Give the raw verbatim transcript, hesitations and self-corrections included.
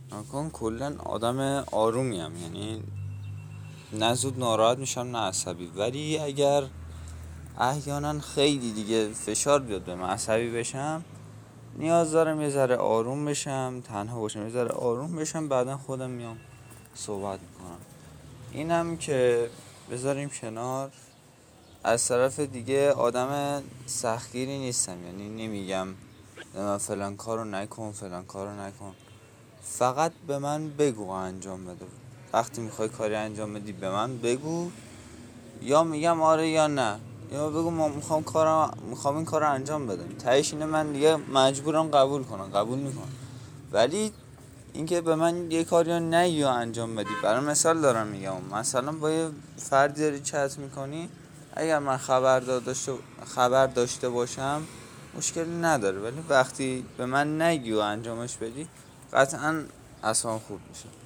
نکن کلا آدم آرومیم، یعنی نه زود ناراحت میشم نه عصبی، ولی اگر احیانا خیلی دیگه فشار بیاد به من عصبی بشم، نیاز دارم یه ذره آروم بشم، تنها باشم یه ذره آروم بشم، بعدا خودم میام صحبت میکنم. اینم که بذاریم کنار. از طرف دیگه آدم سختگیری نیستم، یعنی نمیگم من فلان کارو نکن فلان کارو نکن، فقط به من بگو انجام بده. وقتی میخوای کاری انجام بدی به من بگو، یا میگم آره یا نه، یا بگو ما میخوام کارم میخوام این کارو انجام بدم. تهش اینه من دیگه مجبورم قبول کنم، قبول میکنم. ولی اینکه به من یه کاری رو نگی و انجام بدی، برای مثال دارم میگم، مثلا با یه فردی داری چت میکنی، اگر من خبر داشته خبر داشته باشم مشکلی نداره، ولی وقتی به من نگی و انجامش بدی قطعا اصلا خوب میشه.